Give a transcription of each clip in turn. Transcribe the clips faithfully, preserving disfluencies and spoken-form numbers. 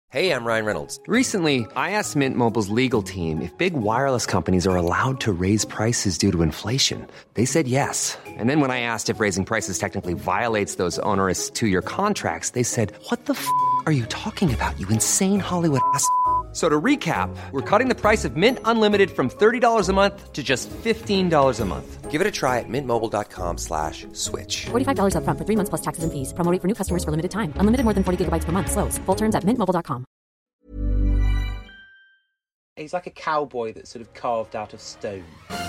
Hey, I'm Ryan Reynolds. Recently, I asked Mint Mobile's legal team if big wireless companies are allowed to raise prices due to inflation. They said yes. And then when I asked if raising prices technically violates those onerous two-year contracts, they said, what the f*** are you talking about, you insane Hollywood ass f- So to recap, we're cutting the price of Mint Unlimited from thirty dollars a month to just fifteen dollars a month. Give it a try at mintmobile.com slash switch. forty-five dollars up front for three months plus taxes and fees. Promo rate for new customers for limited time. Unlimited more than forty gigabytes per month. Slows full terms at mint mobile dot com. He's like a cowboy that's sort of carved out of stone.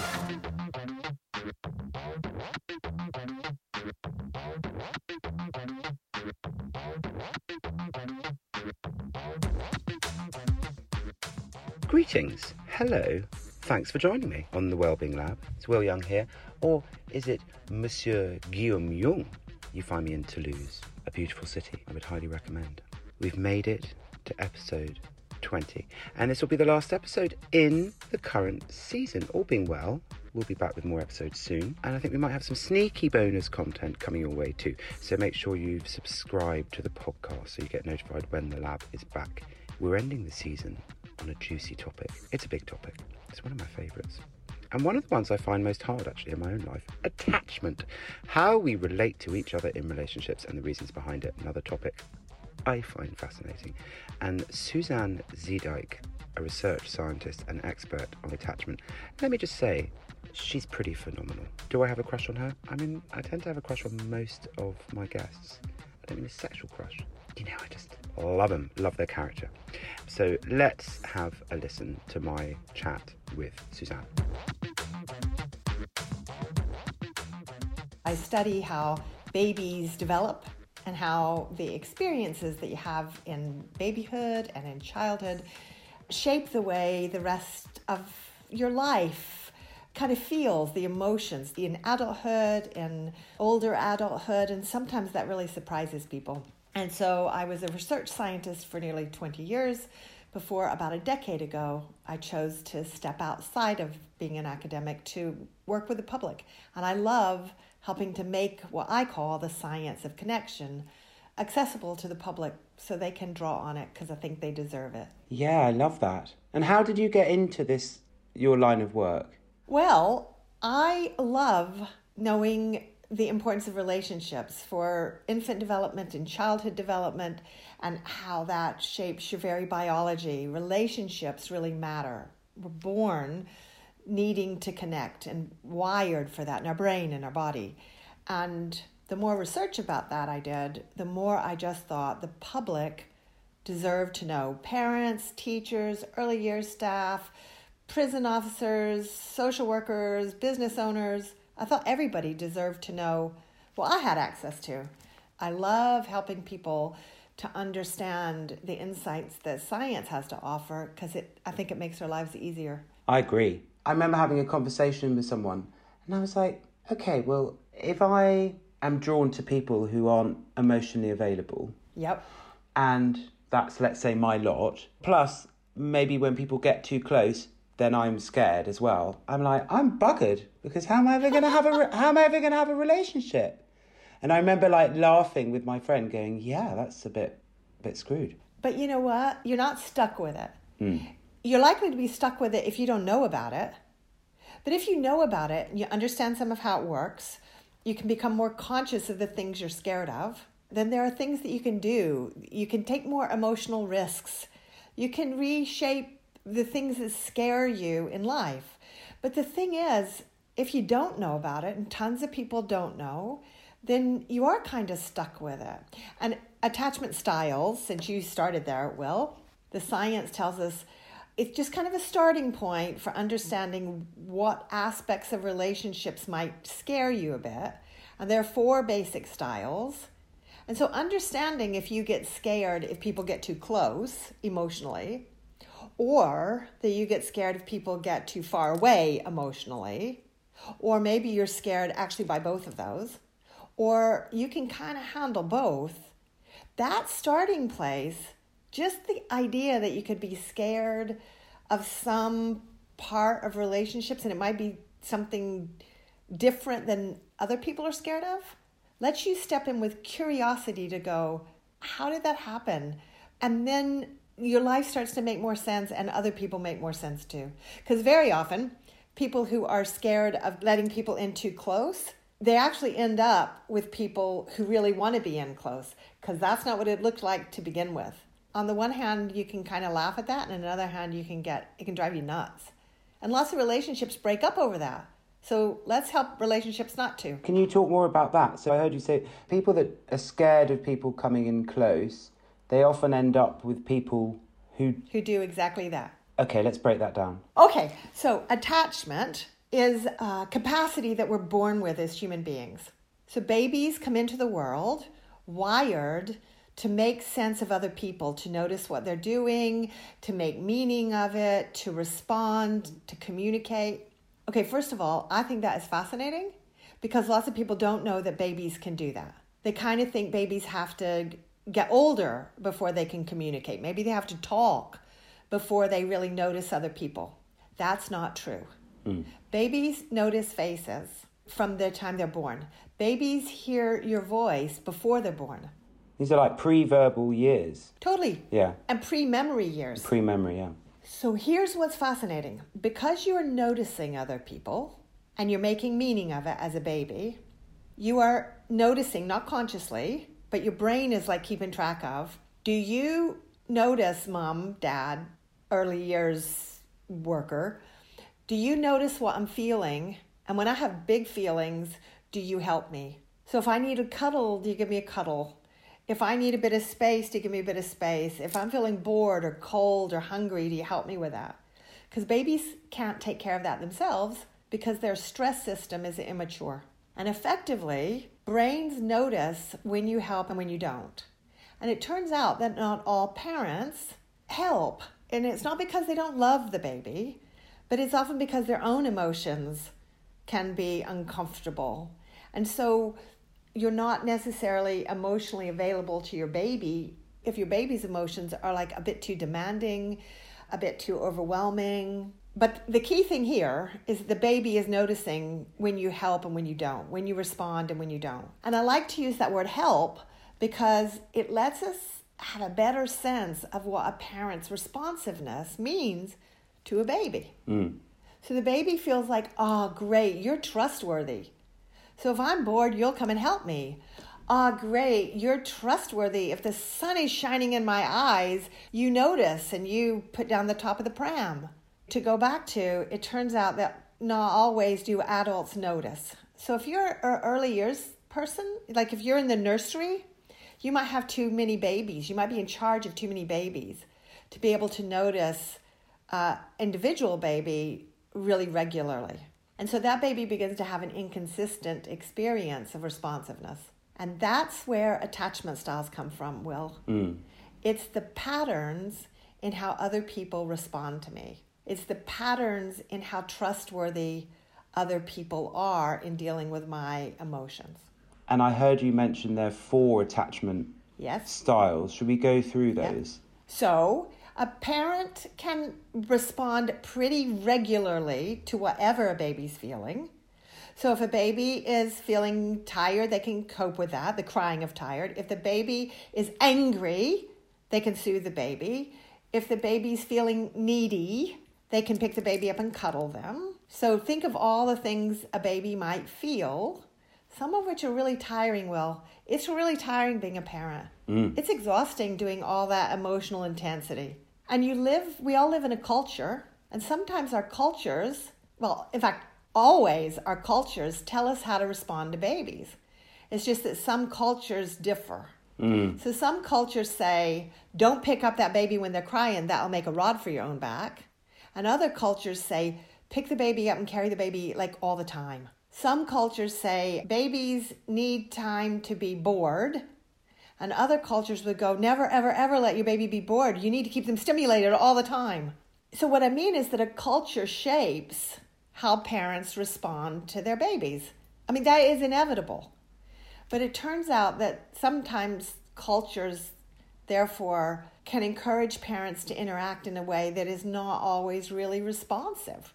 Greetings. Hello. Thanks for joining me on the Wellbeing Lab. It's Will Young here. Or is it Monsieur Guillaume Young? You find me in Toulouse, a beautiful city I would highly recommend. We've made it to episode twenty, and this will be the last episode in the current season. All being well, we'll be back with more episodes soon, and I think we might have some sneaky bonus content coming your way too. So make sure you've subscribed to the podcast so you get notified when the lab is back. We're ending the season on a juicy topic. It's a big topic. It's one of my favourites. And one of the ones I find most hard, actually, in my own life. Attachment. How we relate to each other in relationships and the reasons behind it. Another topic I find fascinating. And Suzanne Zeedyk, a research scientist and expert on attachment, let me just say, she's pretty phenomenal. Do I have a crush on her? I mean, I tend to have a crush on most of my guests. I don't mean a sexual crush. You know, I just love them, love their character. So let's have a listen to my chat with Suzanne. I study how babies develop and how the experiences that you have in babyhood and in childhood shape the way the rest of your life kind of feels, the emotions in adulthood, in older adulthood, and sometimes that really surprises people. And so I was a research scientist for nearly twenty years before about a decade ago I chose to step outside of being an academic to work with the public. And I love helping to make what I call the science of connection accessible to the public so they can draw on it because I think they deserve it. Yeah, I love that. And how did you get into this, your line of work? Well, I love knowing the importance of relationships for infant development and childhood development and how that shapes your very biology. Relationships really matter. We're born needing to connect and wired for that in our brain and our body. And the more research about that I did, the more I just thought the public deserved to know. Parents, teachers, early years staff, prison officers, social workers, business owners. I thought everybody deserved to know what I had access to. I love helping people to understand the insights that science has to offer because it, I think it makes their lives easier. I agree. I remember having a conversation with someone and I was like, okay, well, if I am drawn to people who aren't emotionally available. Yep. And that's, let's say, my lot. Plus, maybe when people get too close, then I'm scared as well. I'm like, I'm buggered because how am I ever going to have a re- how am I ever going to have a relationship? And I remember like laughing with my friend, going, "Yeah, that's a bit, a bit screwed." But you know what? You're not stuck with it. Mm. You're likely to be stuck with it if you don't know about it. But if you know about it and you understand some of how it works, you can become more conscious of the things you're scared of. Then there are things that you can do. You can take more emotional risks. You can reshape the things that scare you in life. But the thing is, if you don't know about it, and tons of people don't know, then you are kind of stuck with it. And attachment styles, since you started there, Will, the science tells us it's just kind of a starting point for understanding what aspects of relationships might scare you a bit. And there are four basic styles. And so understanding if you get scared if people get too close emotionally, or that you get scared if people get too far away emotionally, or maybe you're scared actually by both of those, or you can kind of handle both. That starting place, just the idea that you could be scared of some part of relationships and it might be something different than other people are scared of, lets you step in with curiosity to go, how did that happen? And then your life starts to make more sense and other people make more sense too. Because very often, people who are scared of letting people in too close, they actually end up with people who really want to be in close, because that's not what it looked like to begin with. On the one hand, you can kind of laugh at that, and on the other hand, you can get, it can drive you nuts. And lots of relationships break up over that. So let's help relationships not to. Can you talk more about that? So I heard you say people that are scared of people coming in close, they often end up with people who... Who do exactly that. Okay, let's break that down. Okay, so attachment is a capacity that we're born with as human beings. So babies come into the world wired to make sense of other people, to notice what they're doing, to make meaning of it, to respond, to communicate. Okay, first of all, I think that is fascinating because lots of people don't know that babies can do that. They kind of think babies have to get older before they can communicate. Maybe they have to talk before they really notice other people. That's not true. Mm. Babies notice faces from the time they're born. Babies hear your voice before they're born. These are like pre-verbal years. Totally. Yeah. And pre-memory years. Pre-memory, yeah. So here's what's fascinating. Because you're noticing other people and you're making meaning of it as a baby, you are noticing, not consciously, but your brain is like keeping track of. Do you notice, mom, dad, early years worker, do you notice what I'm feeling? And when I have big feelings, do you help me? So if I need a cuddle, do you give me a cuddle? If I need a bit of space, do you give me a bit of space? If I'm feeling bored or cold or hungry, do you help me with that? Because babies can't take care of that themselves because their stress system is immature. And effectively, brains notice when you help and when you don't. And it turns out that not all parents help. And it's not because they don't love the baby, but it's often because their own emotions can be uncomfortable. And so you're not necessarily emotionally available to your baby if your baby's emotions are like a bit too demanding, a bit too overwhelming. But the key thing here is the baby is noticing when you help and when you don't, when you respond and when you don't. And I like to use that word help because it lets us have a better sense of what a parent's responsiveness means to a baby. Mm. So the baby feels like, oh, great, you're trustworthy. So if I'm bored, you'll come and help me. Ah, oh, great, you're trustworthy. If the sun is shining in my eyes, you notice and you put down the top of the pram. To go back to, it turns out that not always do adults notice. So if you're an early years person, like if you're in the nursery, you might have too many babies. You might be in charge of too many babies to be able to notice uh, individual baby really regularly. And so that baby begins to have an inconsistent experience of responsiveness. And that's where attachment styles come from, Will. Mm. It's the patterns in how other people respond to me. It's the patterns in how trustworthy other people are in dealing with my emotions. And I heard you mention there are four attachment yes. styles. Should we go through those? Yeah. So a parent can respond pretty regularly to whatever a baby's feeling. So if a baby is feeling tired, they can cope with that, the crying of tired. If the baby is angry, they can soothe the baby. If the baby's feeling needy, they can pick the baby up and cuddle them. So think of all the things a baby might feel, some of which are really tiring, Will. It's really tiring being a parent. Mm. It's exhausting doing all that emotional intensity. And you live, we all live in a culture, and sometimes our cultures, well, in fact, always our cultures tell us how to respond to babies. It's just that some cultures differ. Mm. So some cultures say, don't pick up that baby when they're crying, that'll make a rod for your own back. And other cultures say, pick the baby up and carry the baby like all the time. Some cultures say babies need time to be bored. And other cultures would go, never, ever, ever let your baby be bored. You need to keep them stimulated all the time. So what I mean is that a culture shapes how parents respond to their babies. I mean, that is inevitable. But it turns out that sometimes cultures, therefore, can encourage parents to interact in a way that is not always really responsive.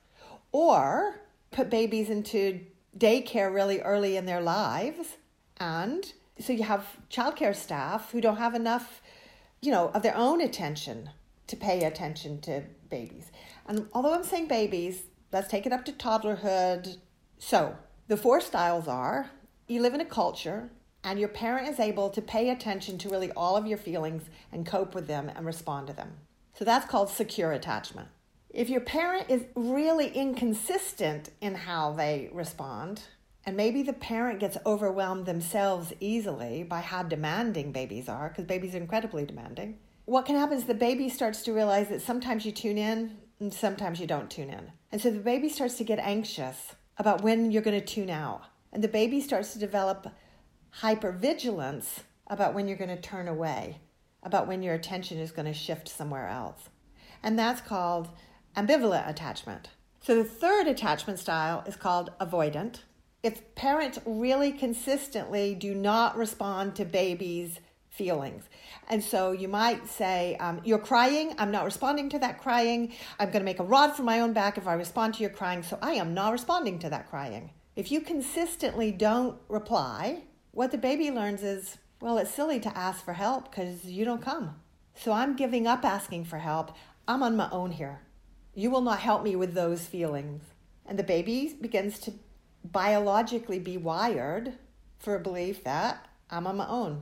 Or put babies into daycare really early in their lives. And so you have childcare staff who don't have enough, you know, of their own attention to pay attention to babies. And although I'm saying babies, let's take it up to toddlerhood. So the four styles are, you live in a culture and your parent is able to pay attention to really all of your feelings and cope with them and respond to them. So that's called secure attachment. If your parent is really inconsistent in how they respond, and maybe the parent gets overwhelmed themselves easily by how demanding babies are, because babies are incredibly demanding, what can happen is the baby starts to realize that sometimes you tune in and sometimes you don't tune in. And so the baby starts to get anxious about when you're going to tune out. And the baby starts to develop hypervigilance about when you're going to turn away, about when your attention is going to shift somewhere else. And that's called ambivalent attachment. So the third attachment style is called avoidant. If parents really consistently do not respond to babies' feelings. And so you might say, um, you're crying, I'm not responding to that crying. I'm going to make a rod for my own back if I respond to your crying, so I am not responding to that crying. If you consistently don't reply, what the baby learns is, well, it's silly to ask for help because you don't come. So I'm giving up asking for help. I'm on my own here. You will not help me with those feelings. And the baby begins to biologically be wired for a belief that I'm on my own.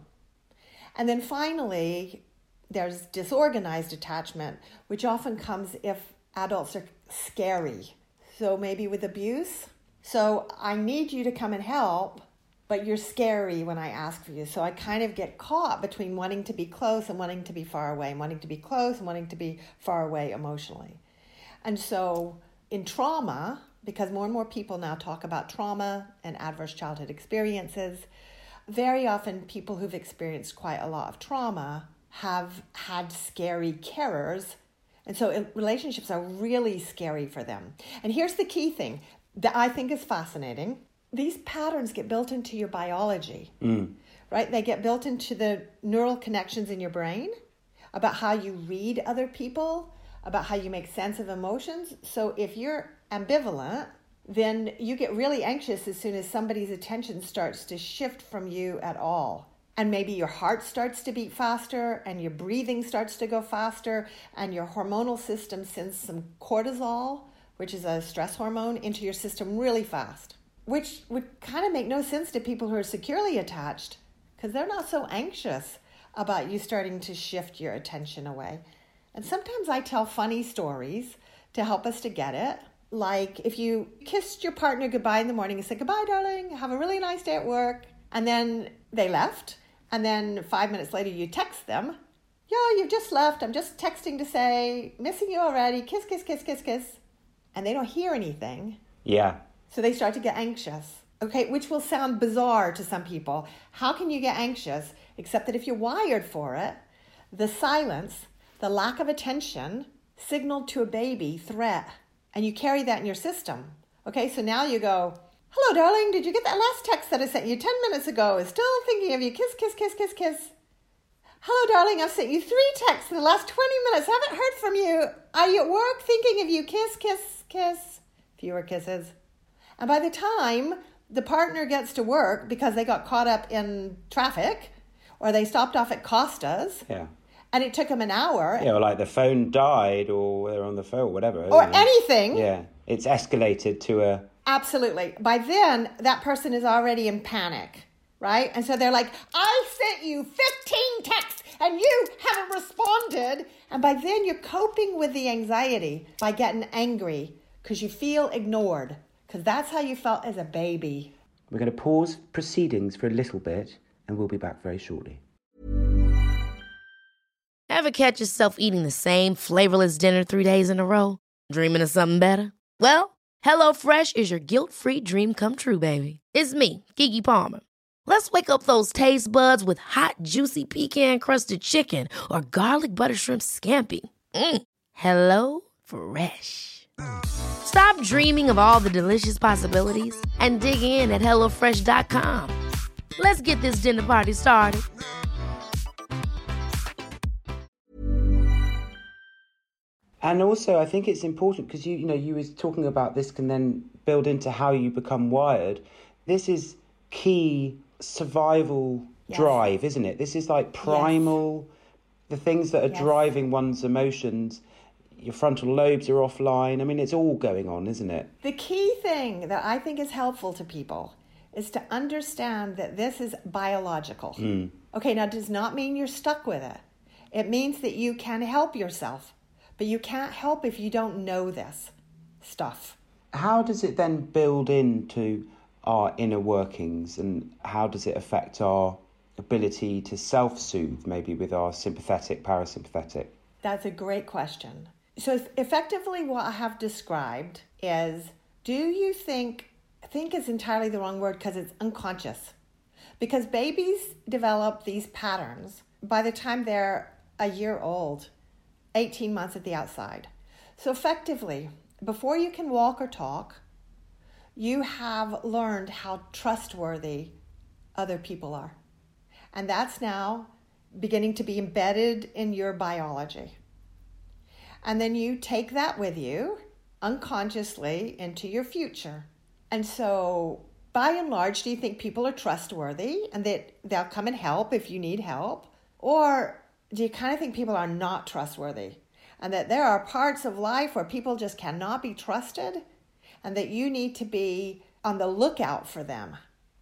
And then finally, there's disorganized attachment, which often comes if adults are scary. So maybe with abuse. So I need you to come and help, but you're scary when I ask for you. So I kind of get caught between wanting to be close and wanting to be far away, and wanting to be close and wanting to be far away emotionally. And so in trauma, because more and more people now talk about trauma and adverse childhood experiences, very often people who've experienced quite a lot of trauma have had scary carers. And so relationships are really scary for them. And here's the key thing that I think is fascinating. These patterns get built into your biology, mm. right? They get built into the neural connections in your brain about how you read other people, about how you make sense of emotions. So if you're ambivalent, then you get really anxious as soon as somebody's attention starts to shift from you at all. And maybe your heart starts to beat faster and your breathing starts to go faster and your hormonal system sends some cortisol, which is a stress hormone, into your system really fast, which would kind of make no sense to people who are securely attached because they're not so anxious about you starting to shift your attention away. And sometimes I tell funny stories to help us to get it. Like if you kissed your partner goodbye in the morning and said, goodbye, darling, have a really nice day at work. And then they left. And then five minutes later, you text them. Yo, you've just left. I'm just texting to say, missing you already. Kiss, kiss, kiss, kiss, kiss. And they don't hear anything. Yeah. So they start to get anxious. Okay, which will sound bizarre to some people. How can you get anxious? Except that if you're wired for it, the silence, the lack of attention signaled to a baby threat. And you carry that in your system. Okay, so now you go, hello, darling, did you get that last text that I sent you ten minutes ago? Still thinking of you. Kiss, kiss, kiss, kiss, kiss. Hello, darling, I've sent you three texts in the last twenty minutes. Haven't heard from you. Are you at work? Thinking of you. Kiss, kiss, kiss. Fewer kisses. And by the time the partner gets to work because they got caught up in traffic or they stopped off at Costa's, yeah. and it took them an hour. Yeah, or like the phone died or they're on the phone, whatever. Or anything. Yeah, it's escalated to a... Absolutely. By then, that person is already in panic, right? And so they're like, I sent you fifteen texts and you haven't responded. And by then, you're coping with the anxiety by getting angry because you feel ignored, because that's how you felt as a baby. We're going to pause proceedings for a little bit and we'll be back very shortly. Ever catch yourself eating the same flavorless dinner three days in a row? Dreaming of something better? Well, HelloFresh is your guilt-free dream come true, baby. It's me, Keke Palmer. Let's wake up those taste buds with hot, juicy pecan-crusted chicken or garlic butter shrimp scampi. Mm. Hello Fresh. Stop dreaming of all the delicious possibilities and dig in at hello fresh dot com. Let's get this dinner party started. And also, I think it's important because you, you know, you was talking about this can then build into how you become wired. This is key survival yes. drive, isn't it? This is like primal. Yes. the things that are Yes. driving one's emotions, your frontal lobes are offline. I mean, it's all going on, isn't it? The key thing that I think is helpful to people is to understand that this is biological. Mm. Okay, now it does not mean you're stuck with it. It means that you can help yourself, but you can't help if you don't know this stuff. How does it then build into our inner workings, and how does it affect our ability to self-soothe, maybe with our sympathetic, parasympathetic? That's a great question. So effectively what I have described is, do you think, think is entirely the wrong word because it's unconscious. Because babies develop these patterns by the time they're a year old, eighteen months at the outside. So effectively, before you can walk or talk, you have learned how trustworthy other people are. And that's now beginning to be embedded in your biology. And then you take that with you unconsciously into your future. And so by and large, do you think people are trustworthy and that they'll come and help if you need help? Or do you kind of think people are not trustworthy and that there are parts of life where people just cannot be trusted and that you need to be on the lookout for them?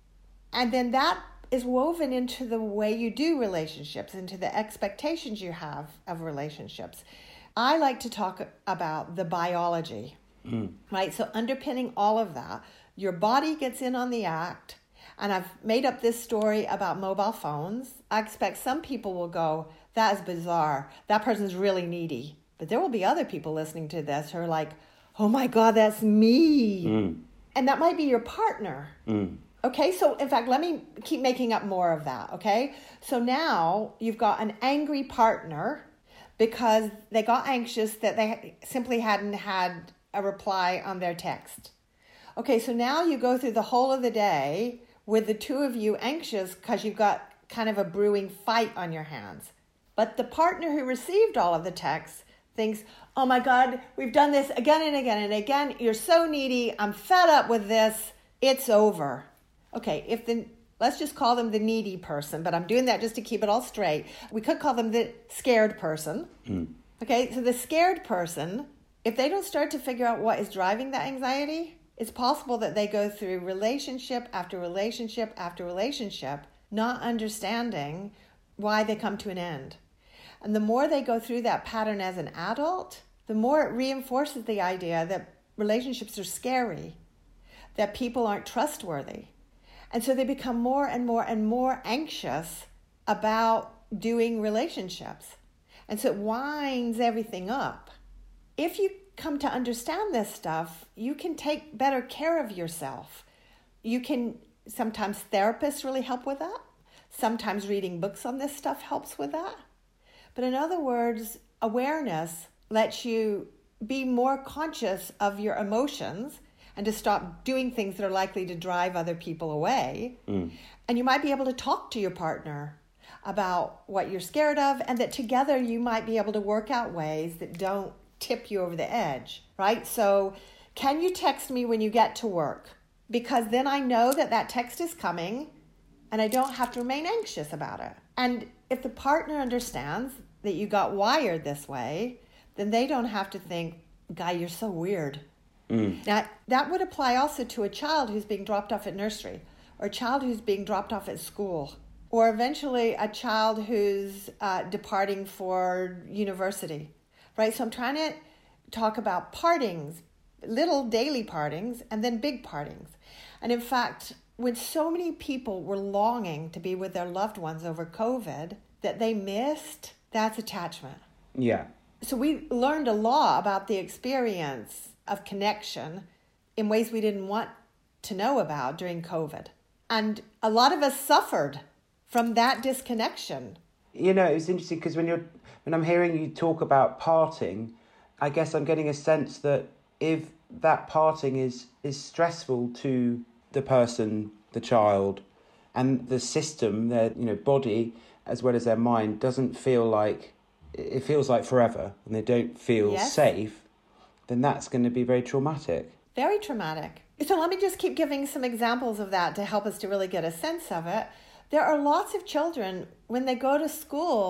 And then that is woven into the way you do relationships, into the expectations you have of relationships. I like to talk about the biology, mm. right? So underpinning all of that, your body gets in on the act. And I've made up this story about mobile phones. I expect some people will go, that is bizarre. That person's really needy. But there will be other people listening to this who are like, oh my God, that's me. Mm. And that might be your partner. Mm. Okay, so in fact, let me keep making up more of that, okay? So now you've got an angry partner because they got anxious that they simply hadn't had a reply on their text. Okay, so now you go through the whole of the day with the two of you anxious because you've got kind of a brewing fight on your hands. But the partner who received all of the texts thinks, oh my God, we've done this again and again and again. You're so needy. I'm fed up with this. It's over. Okay, if the let's just call them the needy person, but I'm doing that just to keep it all straight. We could call them the scared person. Mm. Okay, so the scared person, if they don't start to figure out what is driving that anxiety, it's possible that they go through relationship after relationship after relationship, not understanding why they come to an end. And the more they go through that pattern as an adult, the more it reinforces the idea that relationships are scary, that people aren't trustworthy. And so they become more and more and more anxious about doing relationships. And so it winds everything up. If you come to understand this stuff, you can take better care of yourself. You can, sometimes therapists really help with that. Sometimes reading books on this stuff helps with that. But in other words, awareness lets you be more conscious of your emotions and to stop doing things that are likely to drive other people away. Mm. And you might be able to talk to your partner about what you're scared of, and that together you might be able to work out ways that don't tip you over the edge, right? So can you text me when you get to work? Because then I know that that text is coming and I don't have to remain anxious about it. And if the partner understands that you got wired this way, then they don't have to think, Guy, you're so weird. Mm. Now, that would apply also to a child who's being dropped off at nursery, or a child who's being dropped off at school, or eventually a child who's uh, departing for university, right? So I'm trying to talk about partings, little daily partings, and then big partings. And in fact, when so many people were longing to be with their loved ones over COVID that they missed, that's attachment. Yeah. So we learned a lot about the experience of connection in ways we didn't want to know about during COVID. And a lot of us suffered from that disconnection. You know, it's interesting because when you're when I'm hearing you talk about parting, I guess I'm getting a sense that if that parting is is stressful to the person, the child, and the system, their you know body as well as their mind doesn't feel like it feels like forever, and they don't feel yes. safe, then that's going to be very traumatic. Very traumatic. So let me just keep giving some examples of that to help us to really get a sense of it. There are lots of children, when they go to school,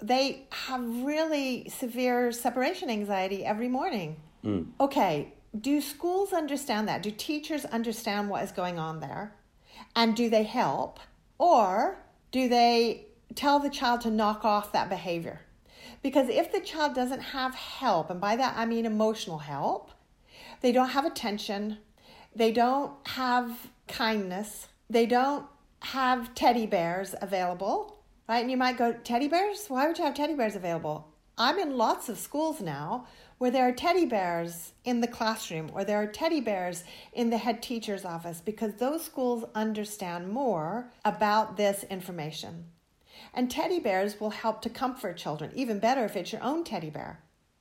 they have really severe separation anxiety every morning. Mm. Okay, do schools understand that? Do teachers understand what is going on there? And do they help? Or do they tell the child to knock off that behavior? Because if the child doesn't have help, and by that I mean emotional help, they don't have attention, they don't have kindness, they don't have teddy bears available, right? And you might go, teddy bears? Why would you have teddy bears available? I'm in lots of schools now where there are teddy bears in the classroom or there are teddy bears in the head teacher's office because those schools understand more about this information. And teddy bears will help to comfort children, even better if it's your own teddy bear.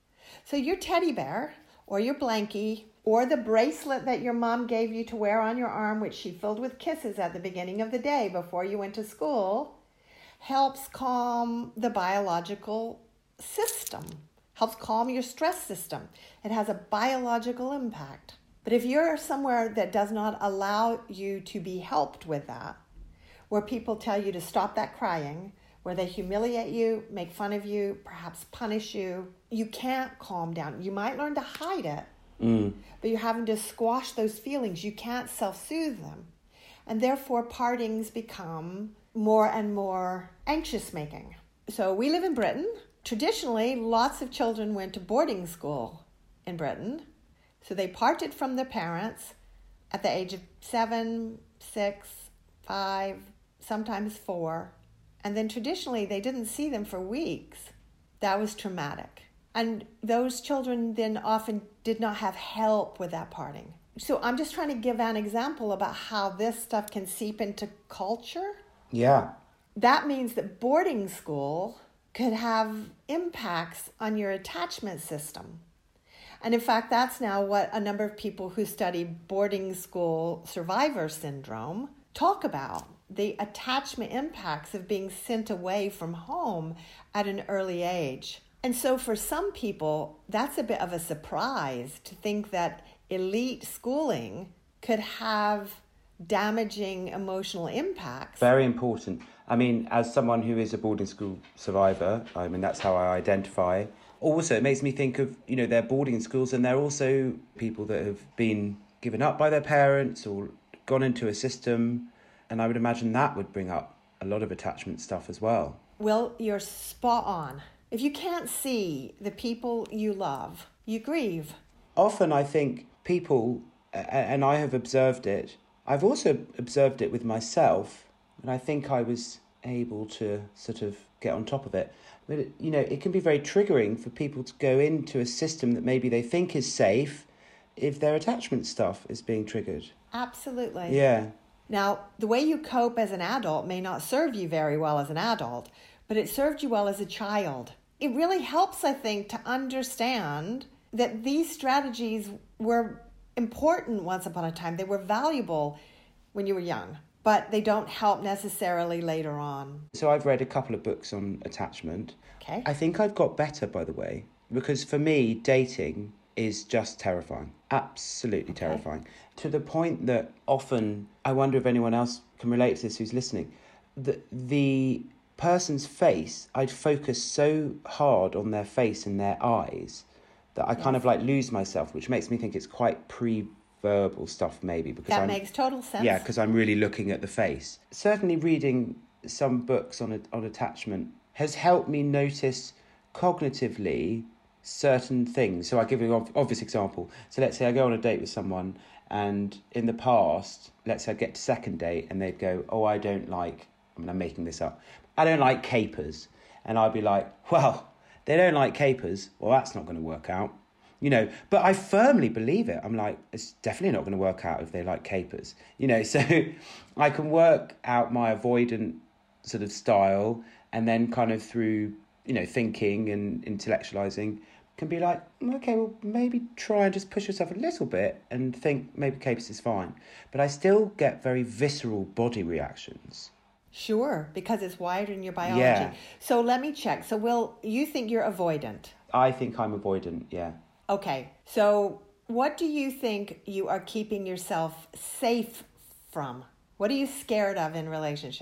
So your teddy bear or your blankie or the bracelet that your mom gave you to wear on your arm, which she filled with kisses at the beginning of the day before you went to school, helps calm the biological system, helps calm your stress system. It has a biological impact. But if you're somewhere that does not allow you to be helped with that, where people tell you to stop that crying, where they humiliate you, make fun of you, perhaps punish you, you can't calm down. You might learn to hide it, mm. but you're having to squash those feelings. You can't self-soothe them. And therefore, partings become more and more anxious-making. So we live in Britain. Traditionally, lots of children went to boarding school in Britain. So they parted from their parents at the age of seven, six, five, sometimes four. And then traditionally, they didn't see them for weeks. That was traumatic. And those children then often did not have help with that parting. So I'm just trying to give an example about how this stuff can seep into culture. Yeah. That means that boarding school could have impacts on your attachment system. And in fact, that's now what a number of people who study boarding school survivor syndrome talk about. The attachment impacts of being sent away from home at an early age. And so for some people, that's a bit of a surprise to think that elite schooling could have damaging emotional impacts. Very important. I mean, as someone who is a boarding school survivor, I mean, that's how I identify. Also, it makes me think of, you know, they're boarding schools and they're also people that have been given up by their parents or gone into a system. And I would imagine that would bring up a lot of attachment stuff as well. Well, you're spot on. If you can't see the people you love, you grieve. Often I think people, and I have observed it, I've also observed it with myself, and I think I was able to sort of get on top of it. But, it, you know, it can be very triggering for people to go into a system that maybe they think is safe if their attachment stuff is being triggered. Absolutely. Yeah. Now, the way you cope as an adult may not serve you very well as an adult, but it served you well as a child. It really helps, I think, to understand that these strategies were important once upon a time. They were valuable when you were young, but they don't help necessarily later on. So I've read a couple of books on attachment. Okay. I think I've got better, by the way, because for me, dating is just terrifying. Absolutely okay. terrifying. To the point that often, I wonder if anyone else can relate to this who's listening, the, the person's face, I'd focus so hard on their face and their eyes that I yes. kind of like lose myself, which makes me think it's quite pre-verbal stuff maybe. Because that I'm, makes total sense. Yeah, because I'm really looking at the face. Certainly reading some books on on attachment has helped me notice cognitively certain things. So I'll give you an obvious example. So let's say I go on a date with someone and in the past, let's say I get to second date and they'd go, oh, I don't like, I mean, I'm making this up, I don't like capers. And I'd be like, well, they don't like capers. Well, that's not going to work out. You know, but I firmly believe it. I'm like, it's definitely not going to work out if they like capers. You know, so I can work out my avoidant sort of style and then kind of through, you know, thinking and intellectualizing can be like, okay, well, maybe try and just push yourself a little bit and think maybe capers is fine. But I still get very visceral body reactions. Sure, because it's wired in your biology. Yeah. So let me check. So Will, you think you're avoidant? I think I'm avoidant, yeah. Okay, so what do you think you are keeping yourself safe from? What are you scared of in relationships?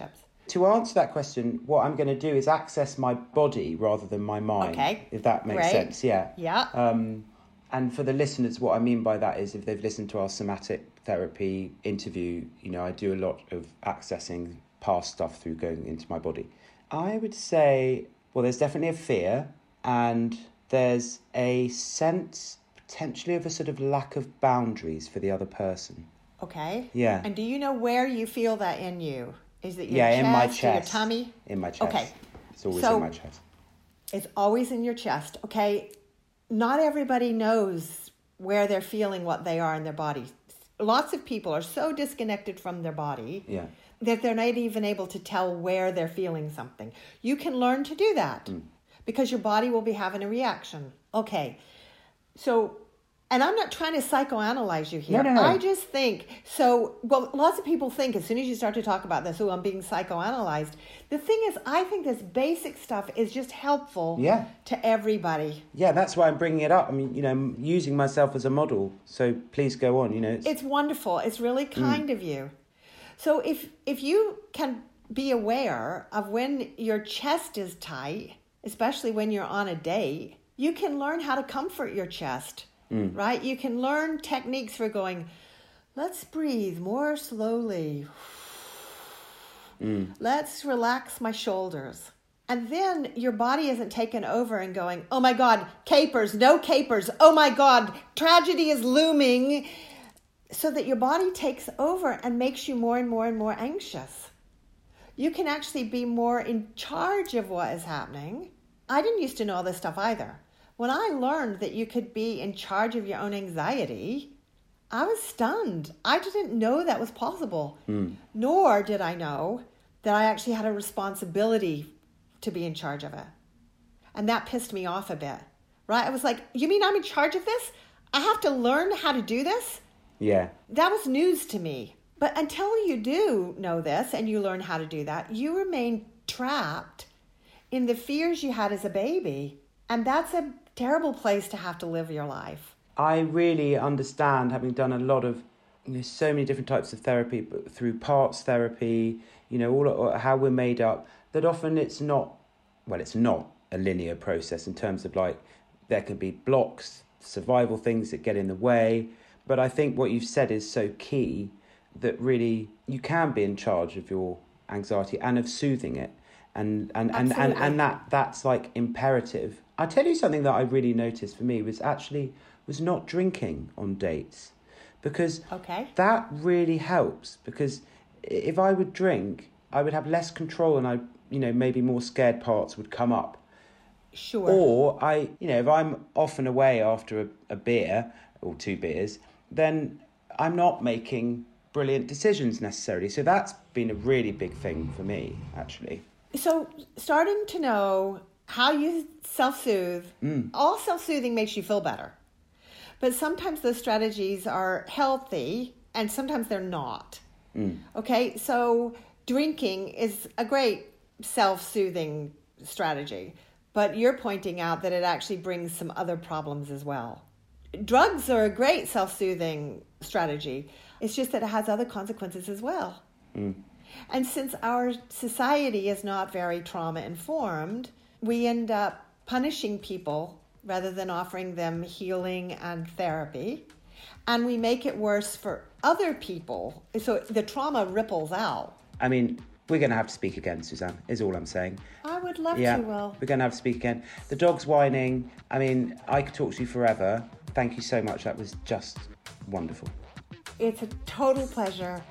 To answer that question, what I'm going to do is access my body rather than my mind. Okay. If that makes Great. sense, yeah. Yeah. Um, and for the listeners, what I mean by that is if they've listened to our somatic therapy interview, you know, I do a lot of accessing past stuff through going into my body. I would say, well, there's definitely a fear and there's a sense potentially of a sort of lack of boundaries for the other person. Okay. Yeah. And do you know where you feel that in you? Is it your yeah, chest in my or chest. your tummy? In my chest. Okay. It's always So, in my chest. It's always in your chest. Okay. Not everybody knows where they're feeling what they are in their body. Lots of people are so disconnected from their body Yeah. that they're not even able to tell where they're feeling something. You can learn to do that mm. because your body will be having a reaction. Okay. So, and I'm not trying to psychoanalyze you here. No, no, no. I just think, so, well, lots of people think as soon as you start to talk about this, oh, I'm being psychoanalyzed. The thing is, I think this basic stuff is just helpful yeah. to everybody. Yeah, that's why I'm bringing it up. I mean, you know, I'm using myself as a model. So please go on, you know. It's, it's wonderful. It's really kind mm. of you. So if if you can be aware of when your chest is tight, especially when you're on a date, you can learn how to comfort your chest. Mm. Right? You can learn techniques for going, let's breathe more slowly. Mm. Let's relax my shoulders. And then your body isn't taken over and going, oh my God, capers, no capers. Oh my God, tragedy is looming. So that your body takes over and makes you more and more and more anxious. You can actually be more in charge of what is happening. I didn't used to know all this stuff either. When I learned that you could be in charge of your own anxiety, I was stunned. I didn't know that was possible. Mm. Nor did I know that I actually had a responsibility to be in charge of it. And that pissed me off a bit, right? I was like, you mean I'm in charge of this? I have to learn how to do this? Yeah. That was news to me. But until you do know this and you learn how to do that, you remain trapped in the fears you had as a baby. And that's a terrible place to have to live your life. I really understand, having done a lot of, you know, so many different types of therapy, but through parts therapy, you know, all how we're made up, that often it's not, well, it's not a linear process in terms of like, there can be blocks, survival things that get in the way. But I think what you've said is so key that really you can be in charge of your anxiety and of soothing it. And and, and, and, and that that's like imperative. I'll tell you something that I really noticed for me was actually was not drinking on dates. Because okay. that really helps. Because if I would drink, I would have less control and I, you know, maybe more scared parts would come up. Sure. Or I, you know, if I'm off and away after a, a beer or two beers, then I'm not making brilliant decisions necessarily. So that's been a really big thing for me, actually. So starting to know how you self-soothe, mm. all self-soothing makes you feel better. But sometimes those strategies are healthy and sometimes they're not. Mm. Okay, so drinking is a great self-soothing strategy, but you're pointing out that it actually brings some other problems as well. Drugs are a great self-soothing strategy. It's just that it has other consequences as well. Mm. And since our society is not very trauma-informed, we end up punishing people rather than offering them healing and therapy. And we make it worse for other people. So the trauma ripples out. I mean, we're going to have to speak again, Suzanne, is all I'm saying. I would love yeah, to, Will. We're going to have to speak again. The dog's whining. I mean, I could talk to you forever. Thank you so much. That was just wonderful. It's a total pleasure.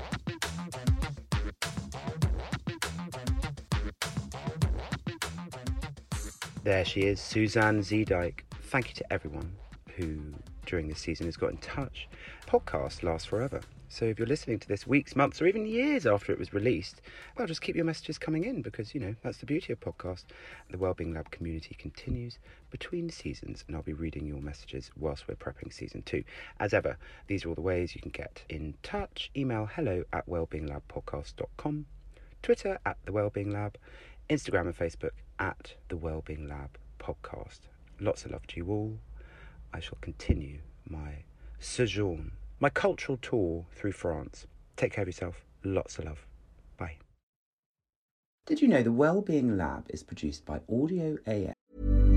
There she is, Suzanne Zeedyk. Thank you to everyone who, during this season, has got in touch. Podcasts last forever. So if you're listening to this weeks, months, or even years after it was released, well, just keep your messages coming in because, you know, that's the beauty of podcasts. The Wellbeing Lab community continues between seasons, and I'll be reading your messages whilst we're prepping season two. As ever, these are all the ways you can get in touch. Email hello at wellbeinglabpodcast dot com, Twitter at The Wellbeing Lab, Instagram and Facebook at The Wellbeing Lab Podcast. Lots of love to you all. I shall continue my sojourn, my cultural tour through France. Take care of yourself. Lots of love. Bye. Did you know the Wellbeing Lab is produced by Audio A F?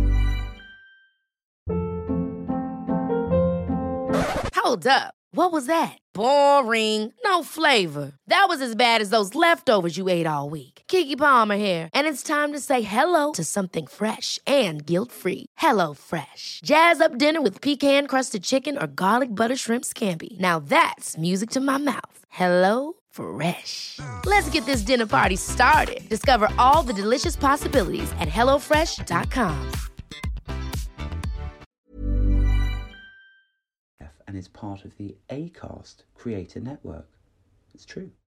Hold up. What was that? Boring. No flavor. That was as bad as those leftovers you ate all week. Keke Palmer here, and it's time to say hello to something fresh and guilt-free. Hello Fresh. Jazz up dinner with pecan-crusted chicken or garlic butter shrimp scampi. Now that's music to my mouth. Hello Fresh. Let's get this dinner party started. Discover all the delicious possibilities at hello fresh dot com. And is part of the Acast Creator Network. It's true.